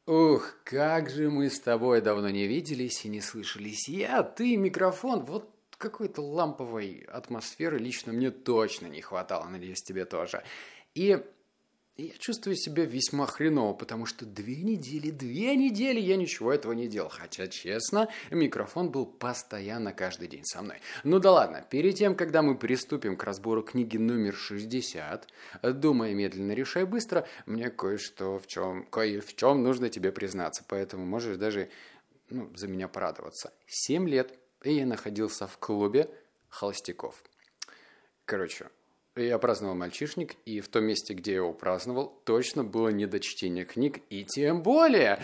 Ух, как же мы с тобой давно не виделись и не слышались. Ты, микрофон, вот какой-то ламповой атмосферы лично мне точно не хватало, надеюсь, тебе тоже. И я чувствую себя весьма хреново, потому что 2 недели я ничего этого не делал. Хотя, честно, микрофон был постоянно каждый день со мной. Ну да ладно, перед тем, когда мы приступим к разбору книги номер 60, «Думай медленно, решай быстро», мне кое в чем нужно тебе признаться. Поэтому можешь даже за меня порадоваться. 7 лет, и я находился в клубе холостяков. Короче, я праздновал мальчишник, и в том месте, где я его праздновал, точно было не до чтения книг, и тем более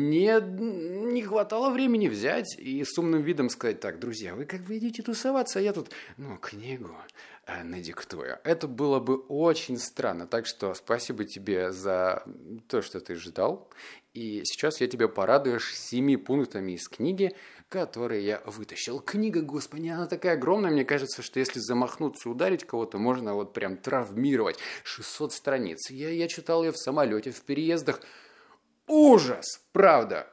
не хватало времени взять и с умным видом сказать: так, друзья, вы как бы идите тусоваться, а я тут, книгу надиктую. Это было бы очень странно, так что спасибо тебе за то, что ты ждал, и сейчас я тебя порадуешь 7 пунктами из книги, которые я вытащил. Книга, господи, она такая огромная, мне кажется, что если замахнуться, ударить кого-то, можно вот прям травмировать. 600 страниц. Я читал ее в самолете, в переездах. Ужас, правда.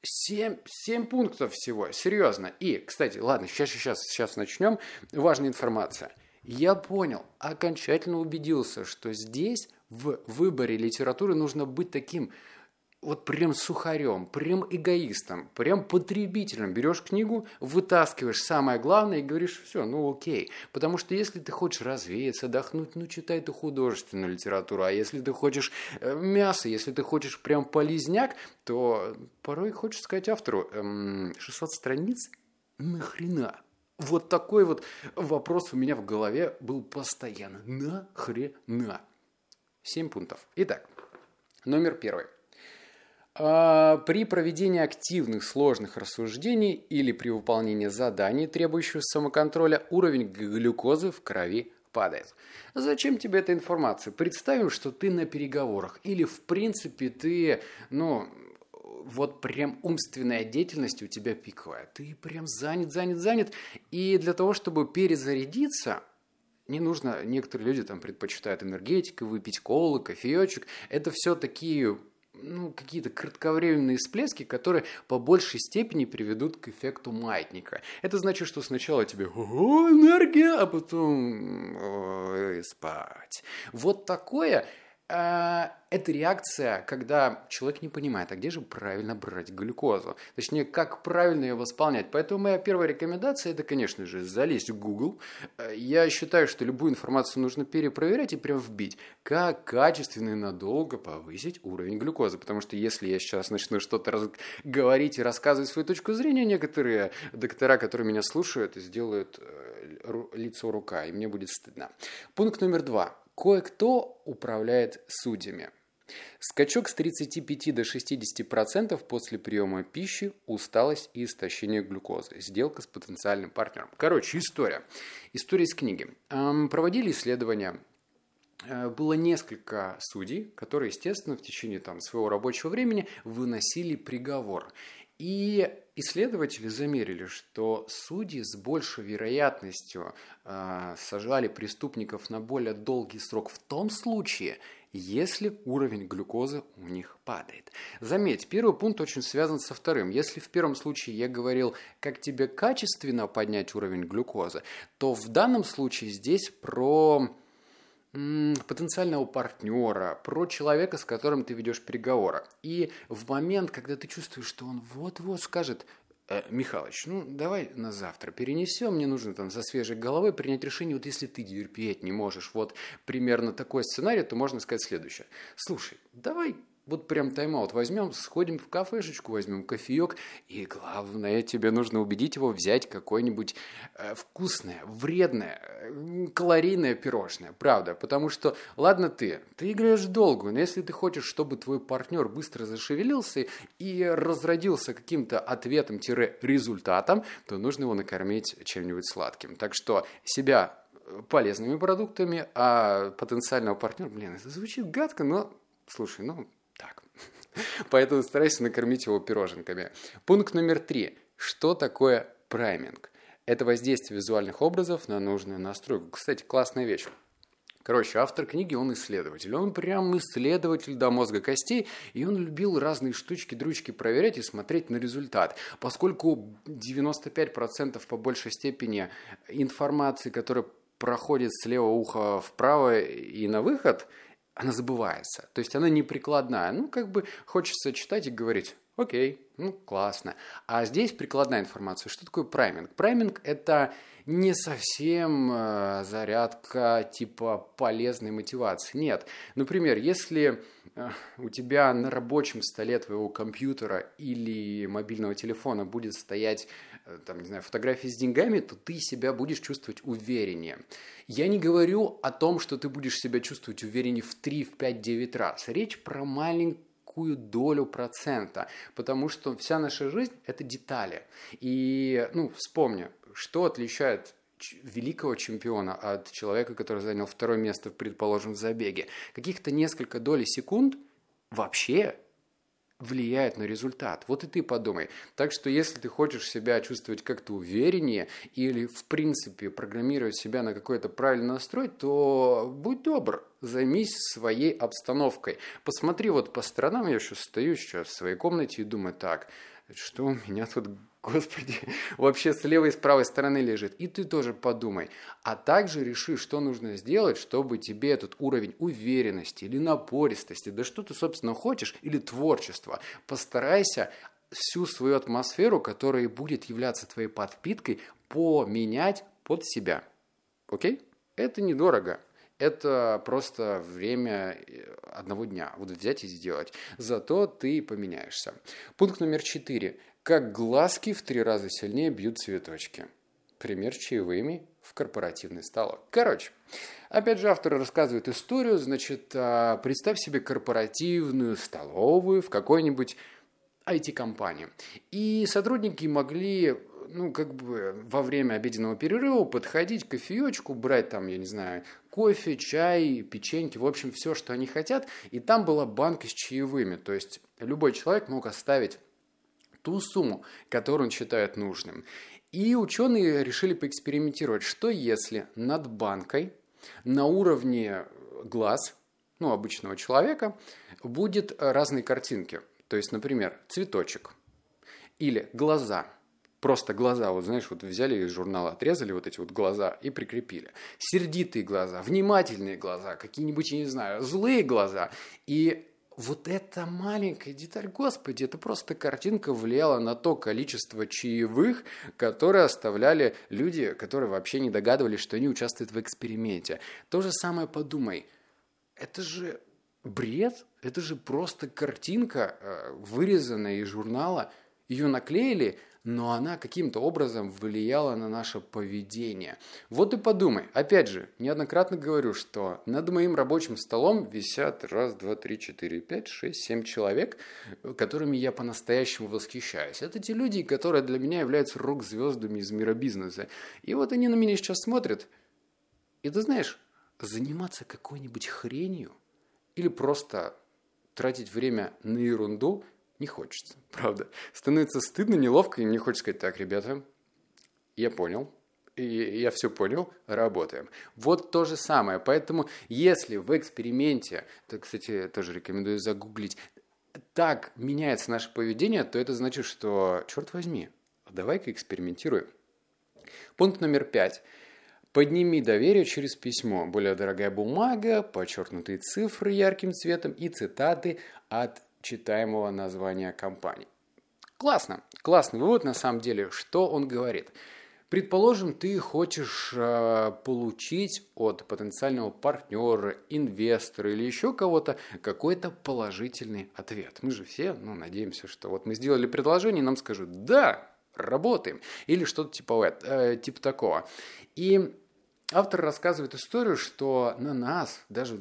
7 пунктов всего, серьезно. И, кстати, ладно, сейчас начнем. Важная информация. Я понял, окончательно убедился, что здесь в выборе литературы нужно быть таким вот прям сухарем, прям эгоистом, прям потребителем. Берешь книгу, вытаскиваешь самое главное и говоришь: все, окей. Потому что если ты хочешь развеяться, отдохнуть, читай ты художественную литературу. А если ты хочешь мясо, если ты хочешь прям полезняк, то порой хочешь сказать автору: 600 страниц? Нахрена? Вот такой вот вопрос у меня в голове был постоянно. Нахрена? 7 пунктов. Итак, номер 1. При проведении активных сложных рассуждений или при выполнении заданий, требующих самоконтроля, уровень глюкозы в крови падает. Зачем тебе эта информация? Представим, что ты на переговорах или в принципе ты, вот прям умственная деятельность у тебя пиковая. Ты прям занят. И для того, чтобы перезарядиться, не нужно, некоторые люди там предпочитают энергетику, выпить колы, кофеечек. Это все такие какие-то кратковременные всплески, которые по большей степени приведут к эффекту маятника. Это значит, что сначала тебе энергия, а потом спать. Вот такое. Это реакция, когда человек не понимает, а где же правильно брать глюкозу. Точнее, как правильно ее восполнять. Поэтому моя первая рекомендация — это, конечно же, залезть в Google. Я считаю, что любую информацию нужно перепроверять и прям вбить, как качественно и надолго повысить уровень глюкозы. Потому что если я сейчас начну что-то говорить и рассказывать свою точку зрения, некоторые доктора, которые меня слушают, сделают лицо рука, и мне будет стыдно. Пункт номер 2. Кое-кто управляет судьями. Скачок с 35 до 60% после приема пищи, усталость и истощение глюкозы. Сделка с потенциальным партнером. Короче, история. История из книги. Проводили исследования. Было несколько судей, которые, естественно, в течение своего рабочего времени выносили приговор. И исследователи замерили, что судьи с большей вероятностью сажали преступников на более долгий срок в том случае, если уровень глюкозы у них падает. Заметь, первый пункт очень связан со вторым. Если в первом случае я говорил, как тебе качественно поднять уровень глюкозы, то в данном случае здесь про потенциального партнера, про человека, с которым ты ведешь переговоры. И в момент, когда ты чувствуешь, что он вот-вот скажет: Михалыч, давай на завтра перенесем, мне нужно со свежей головой принять решение. Вот если ты терпеть не можешь вот примерно такой сценарий, то можно сказать следующее: слушай, давай вот прям тайм-аут возьмем, сходим в кафешечку, возьмем кофеек, и главное, тебе нужно убедить его взять какое-нибудь вкусное, вредное, калорийное пирожное, правда, потому что, ладно ты играешь долго, но если ты хочешь, чтобы твой партнер быстро зашевелился и разродился каким-то ответом-результатом, то нужно его накормить чем-нибудь сладким. Так что себя полезными продуктами, а потенциального партнера, это звучит гадко, но, слушай, так. Поэтому старайся накормить его пироженками. Пункт номер 3. Что такое прайминг? Это воздействие визуальных образов на нужную настройку. Кстати, классная вещь. Короче, автор книги, он исследователь. Он прям исследователь до мозга костей, и он любил разные штучки, дрючки проверять и смотреть на результат. Поскольку 95% по большей степени информации, которая проходит с левого уха вправо и на выход, она забывается. То есть она не прикладная. Ну, как бы хочется читать и говорить: окей, ну, классно. А здесь прикладная информация. Что такое прайминг? Прайминг – это не совсем зарядка типа полезной мотивации. Нет. Например, если у тебя на рабочем столе твоего компьютера или мобильного телефона будет стоять, там, не знаю, фотографии с деньгами, то ты себя будешь чувствовать увереннее. Я не говорю о том, что ты будешь себя чувствовать увереннее в 3, в 5, 9 раз. Речь про маленькую долю процента, потому что вся наша жизнь – это детали. И, вспомни, что отличает великого чемпиона от человека, который занял 2 место, предположим, в забеге. Каких-то несколько долей секунд вообще влияет на результат. Вот и ты подумай. Так что если ты хочешь себя чувствовать как-то увереннее или, в принципе, программировать себя на какой-то правильный настрой, то будь добр, займись своей обстановкой. Посмотри вот по сторонам. Я стою сейчас в своей комнате и думаю: так, что у меня тут, Господи, вообще с левой и с правой стороны лежит. И ты тоже подумай. А также реши, что нужно сделать, чтобы тебе этот уровень уверенности или напористости, да что ты, собственно, хочешь, или творчества, постарайся всю свою атмосферу, которая будет являться твоей подпиткой, поменять под себя. Окей? Это недорого. Это просто время одного дня. Вот взять и сделать. Зато ты поменяешься. Пункт номер 4. Как глазки в 3 раза сильнее бьют цветочки. Пример с чаевыми в корпоративный столовой. Короче, опять же, автор рассказывает историю. Значит, представь себе корпоративную столовую в какой-нибудь IT-компании. И сотрудники могли, во время обеденного перерыва подходить к кофеечку, брать там, я не знаю, кофе, чай, печеньки, в общем, все, что они хотят. И там была банка с чаевыми. То есть любой человек мог оставить ту сумму, которую он считает нужным. И ученые решили поэкспериментировать, что если над банкой на уровне глаз, обычного человека, будет разные картинки. То есть, например, цветочек или глаза. Просто глаза, взяли из журнала, отрезали вот эти вот глаза и прикрепили. Сердитые глаза, внимательные глаза, какие-нибудь, я не знаю, злые глаза. И вот эта маленькая деталь, Господи, это просто картинка влияла на то количество чаевых, которые оставляли люди, которые вообще не догадывались, что они участвуют в эксперименте. То же самое подумай. Это же бред, это же просто картинка, вырезанная из журнала. Ее наклеили, но она каким-то образом влияла на наше поведение. Вот и подумай. Опять же, неоднократно говорю, что над моим рабочим столом висят 1, 2, 3, 4, 5, 6, 7 человек, которыми я по-настоящему восхищаюсь. Это те люди, которые для меня являются рок-звездами из мира бизнеса. И вот они на меня сейчас смотрят. И ты знаешь, заниматься какой-нибудь хренью или просто тратить время на ерунду не хочется, правда. Становится стыдно, неловко, и мне хочется сказать: так, ребята, я понял, и я все понял, работаем. Вот то же самое. Поэтому, если в эксперименте, это, кстати, тоже рекомендую загуглить, так меняется наше поведение, то это значит, что, черт возьми, давай-ка экспериментируем. Пункт номер 5. Подними доверие через письмо. Более дорогая бумага, подчеркнутые цифры ярким цветом и цитаты от читаемого названия компании. Классно, классный вывод на самом деле. Что он говорит? Предположим, ты хочешь получить от потенциального партнера, инвестора или еще кого-то какой-то положительный ответ. Мы же все надеемся, что вот мы сделали предложение, и нам скажут: да, работаем. Или что-то типа такого. И автор рассказывает историю, что на нас даже в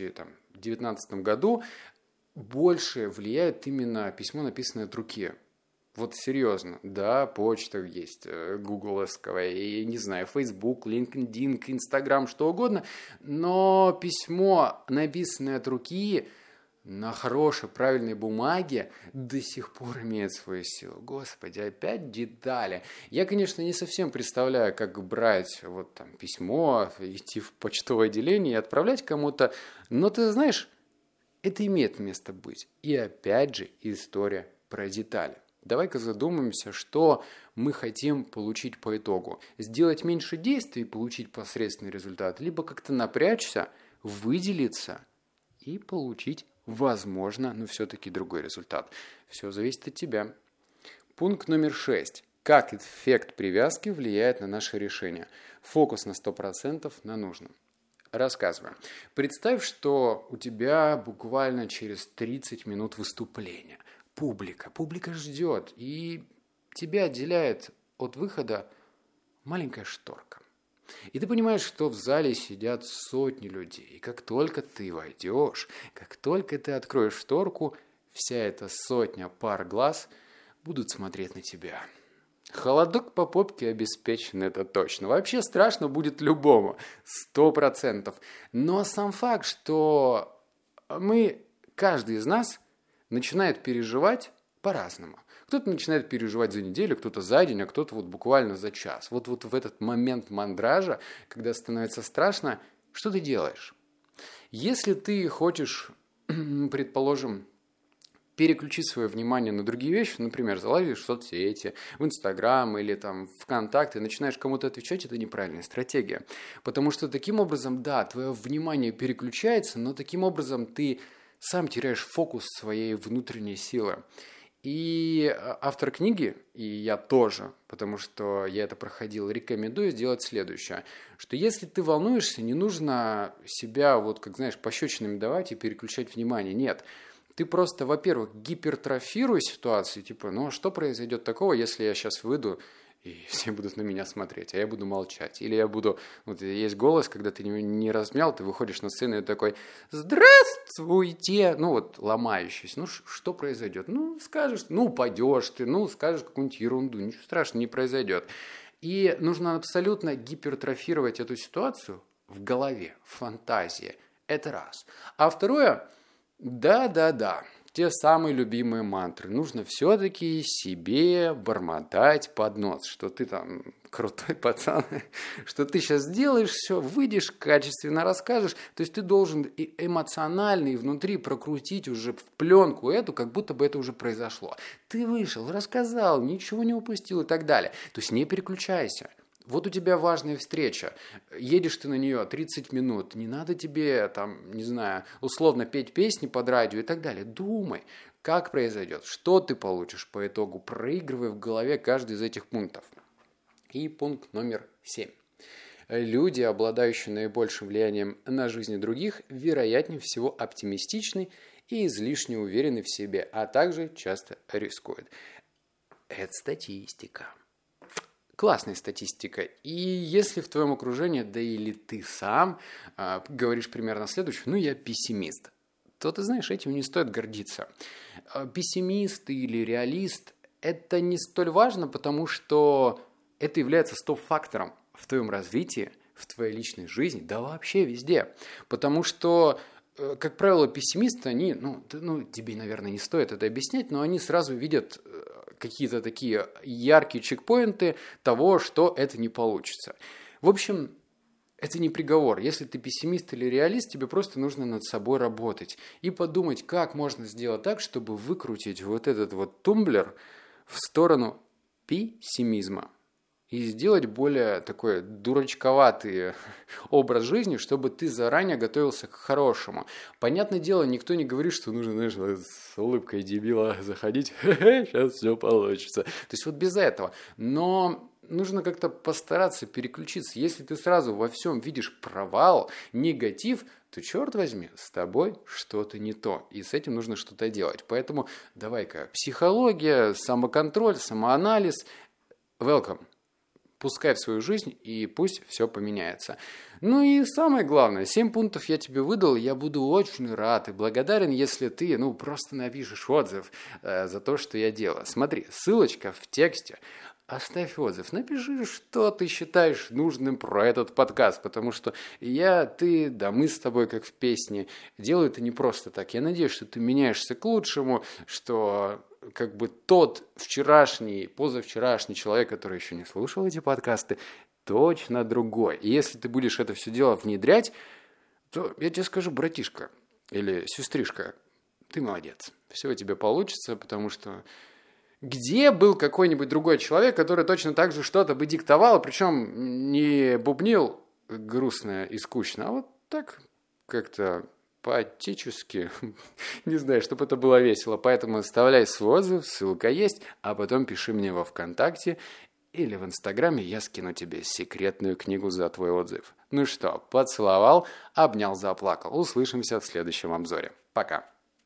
2019 году больше влияет именно письмо, написанное от руки. Вот серьезно. Да, почта есть, гугловская, и, не знаю, Facebook, LinkedIn, Instagram, что угодно. Но письмо, написанное от руки, на хорошей, правильной бумаге до сих пор имеет свою силу. Господи, опять детали. Я, конечно, не совсем представляю, как брать вот там письмо, идти в почтовое отделение и отправлять кому-то, но ты знаешь, это имеет место быть. И опять же история про детали. Давай-ка задумаемся, что мы хотим получить по итогу. Сделать меньше действий и получить посредственный результат, либо как-то напрячься, выделиться и получить, возможно, но все-таки другой результат. Все зависит от тебя. Пункт номер 6. Как эффект привязки влияет на наше решение? Фокус на 100% на нужном. Рассказываю. Представь, что у тебя буквально через 30 минут выступления. Публика ждет, и тебя отделяет от выхода маленькая шторка. И ты понимаешь, что в зале сидят сотни людей. И как только ты войдешь, как только ты откроешь шторку, вся эта сотня пар глаз будут смотреть на тебя. Холодок по попке обеспечен, это точно. Вообще страшно будет любому, 100%. Но сам факт, что каждый из нас начинает переживать по-разному. Кто-то начинает переживать за неделю, кто-то за день, а кто-то вот буквально за час. Вот в этот момент мандража, когда становится страшно, что ты делаешь? Если ты хочешь, предположим, переключить свое внимание на другие вещи, например, залазишь в соцсети, в Инстаграм или там ВКонтакте, начинаешь кому-то отвечать, это неправильная стратегия. Потому что таким образом, да, твое внимание переключается, но таким образом ты сам теряешь фокус своей внутренней силы. И автор книги, и я тоже, потому что я это проходил, рекомендую сделать следующее, что если ты волнуешься, не нужно себя, вот как знаешь, пощечинами давать и переключать внимание, нет. Ты просто, во-первых, гипертрофируй ситуацию, типа, ну что произойдет такого, если я сейчас выйду, и все будут на меня смотреть, а я буду молчать. Или я буду... Вот есть голос, когда ты не размял, ты выходишь на сцену и такой «Здравствуйте!» Ну вот, ломающийся. Ну что произойдет? Ну скажешь, ну упадешь ты, ну скажешь какую-нибудь ерунду. Ничего страшного не произойдет. И нужно абсолютно гипертрофировать эту ситуацию в голове, в фантазии. Это раз. А второе, да, те самые любимые мантры. Нужно все-таки себе бормотать под нос, что ты там крутой пацан, что ты сейчас сделаешь все, выйдешь, качественно расскажешь. То есть ты должен и эмоционально, и внутри прокрутить уже в пленку эту, как будто бы это уже произошло. Ты вышел, рассказал, ничего не упустил и так далее. То есть не переключайся. Вот у тебя важная встреча, едешь ты на нее 30 минут, не надо тебе, там, не знаю, условно петь песни под радио и так далее. Думай, как произойдет, что ты получишь по итогу, проигрывай в голове каждый из этих пунктов. И пункт номер 7. Люди, обладающие наибольшим влиянием на жизни других, вероятнее всего оптимистичны и излишне уверены в себе, а также часто рискуют. Это статистика. Классная статистика. И если в твоем окружении, да или ты сам говоришь примерно следующее, ну я пессимист, то ты знаешь, этим не стоит гордиться. Пессимист или реалист – это не столь важно, потому что это является стоп-фактором в твоем развитии, в твоей личной жизни, да вообще везде. Потому что, как правило, пессимисты, они, тебе, наверное, не стоит это объяснять, но они сразу видят какие-то такие яркие чекпоинты того, что это не получится. В общем, это не приговор. Если ты пессимист или реалист, тебе просто нужно над собой работать и подумать, как можно сделать так, чтобы выкрутить вот этот вот тумблер в сторону пессимизма. И сделать более такой дурачковатый образ жизни, чтобы ты заранее готовился к хорошему. Понятное дело, никто не говорит, что нужно, знаешь, с улыбкой дебила заходить, сейчас все получится. То есть вот без этого. Но нужно как-то постараться переключиться. Если ты сразу во всем видишь провал, негатив, то, черт возьми, с тобой что-то не то. И с этим нужно что-то делать. Поэтому давай-ка психология, самоконтроль, самоанализ. Welcome. Пускай в свою жизнь, и пусть все поменяется. Ну и самое главное, 7 пунктов я тебе выдал, я буду очень рад и благодарен, если ты, просто напишешь отзыв за то, что я делаю. Смотри, ссылочка в тексте. оставь отзыв, напиши, что ты считаешь нужным про этот подкаст, потому что я, ты, да мы с тобой, как в песне, делаю это не просто так. Я надеюсь, что ты меняешься к лучшему, что как бы тот вчерашний, позавчерашний человек, который еще не слушал эти подкасты, точно другой. И если ты будешь это все дело внедрять, то я тебе скажу, братишка или сестришка, ты молодец. Все у тебя получится, потому что где был какой-нибудь другой человек, который точно так же что-то бы диктовал, причем не бубнил грустно и скучно, а вот так как-то поотечески, не знаю, чтобы это было весело. Поэтому оставляй свой отзыв, ссылка есть, а потом пиши мне во ВКонтакте или в Инстаграме, я скину тебе секретную книгу за твой отзыв. Ну что, поцеловал, обнял, заплакал. Услышимся в следующем обзоре. Пока.